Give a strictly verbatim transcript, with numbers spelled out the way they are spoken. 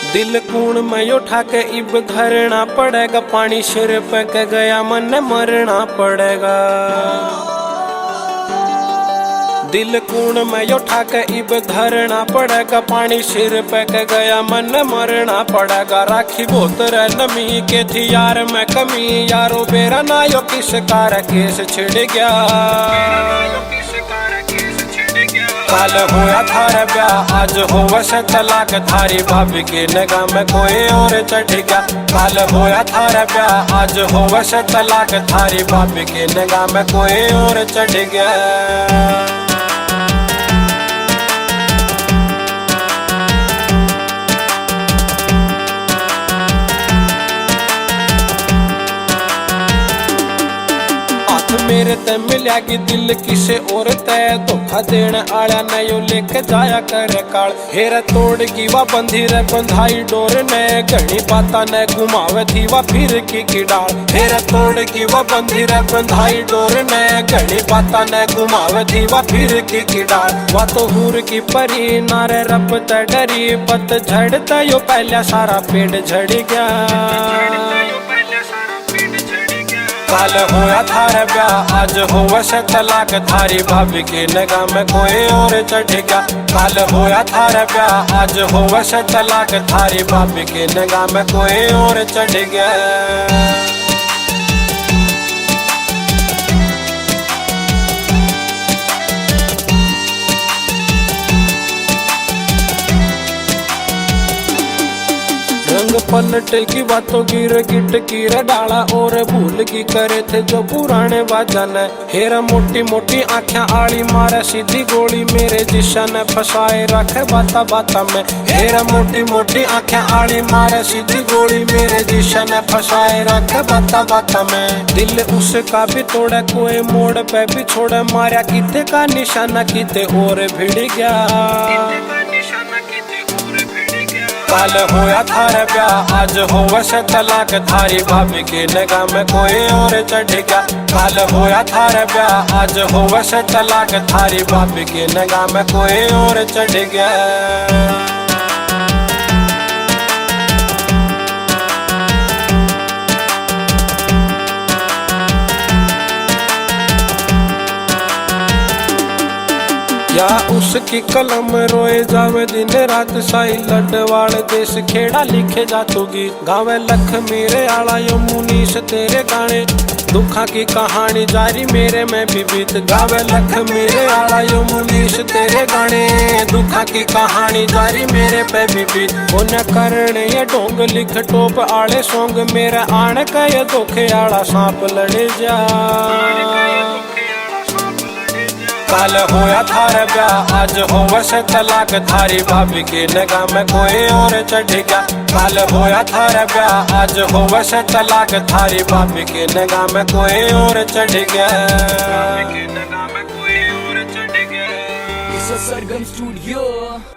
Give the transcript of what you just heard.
दिल कूण में उठा के इब धरना पड़ेगा, पानी सिर पे के गया मन मरना पड़ेगा। दिल कूण में उठा के इब धरना पड़ेगा, पानी सिर पे के गया मन मरना पड़ेगा। राखी बोत रे नमी के थी यार मैं कमी, यारो बेरा ना यो किस कार केस छिड़ गया। काल होया थारा ब्याह आज होवा से तलाक, थारी भाभी के निगाह में कोई और चढ़ गया। काल होया थारा ब्याह आज होवा से तलाक, थारी भाभी के निगाह में कोई और चढ़ गया। मेरे ते मिलेगी दिल किसे और तय, धोखा देने आया नयो लेके जाया करे काल। हेरा तोड़ की वा बंधी रे बंधाई डोर ने, घनी बाता ने घुमावे थी वा फिर की की डाल। हेरा तोड़ की वा बंधी रे बंधाई डोर ने, घनी बाता ने घुमावे थी वा फिर की की डाल। वा तो हूर की परी नारे रब ते डरी, पत झड़ता यो पहला सारा पेड़ झड़ गया। काल होया थारा ब्याह आज होवा से तलाक, थारी भाभी के निगाह में कोई और चढ़ गया। काल होया थारा ब्याह आज होवा से तलाक, थारी भाभी के निगाह में कोई और चढ़ गया। रंग पलट की बातों गिर गिट गिर डाला, और भूल की करे थे जो पुराने बाजन। हेरा मोटी मोटी आँखें आड़ी मारे सीधी गोली, मेरे जिस्सा ने फसाए रखे बाता बाता में। हेरा मोटी मोटी आँखें आड़ी मारे सीधी गोली, मेरे जिस्सा ने फसाए रखे बाता बाता में। दिल उसका भी तोड़े कोई मोड़ पे भी छोड़े, मारा किते का निशाना किते और भिड़ गया। काल होया थारा ब्याह आज होवा से तलाक, थारी भाभी के निगाह में कोई और चढ़ गया। काल होया थारा ब्याह आज होवा से तलाक, थारी भाभी के निगाह में कोई और चढ़ गया। या उसकी कलम रोए जावे दिन रात, साई लडवाल देश खेड़ा लिखे जातोगी। गावे लख मेरे आला यो मुनीस तेरे गाने, दुखा की कहानी जारी मेरे में भी बीत। गावे लख मेरे आला यो मुनीस तेरे गाने, दुखा की कहानी जारी मेरे पे भी बीत। उन्हें करने ये डोंग लिख टोप आले सोंग, मेरा आने का ये धोखे आला सांप लड़े जा। काल होया थारा ब्याह आज होवा से तलाक, थारी भाभी के निगाह में कोई और चढ़ गया। काल होया थारा ब्याह आज होवा से तलाक, थारी भाभी के निगाह में कोई और चढ़ गया। सरगम स्टूडियो।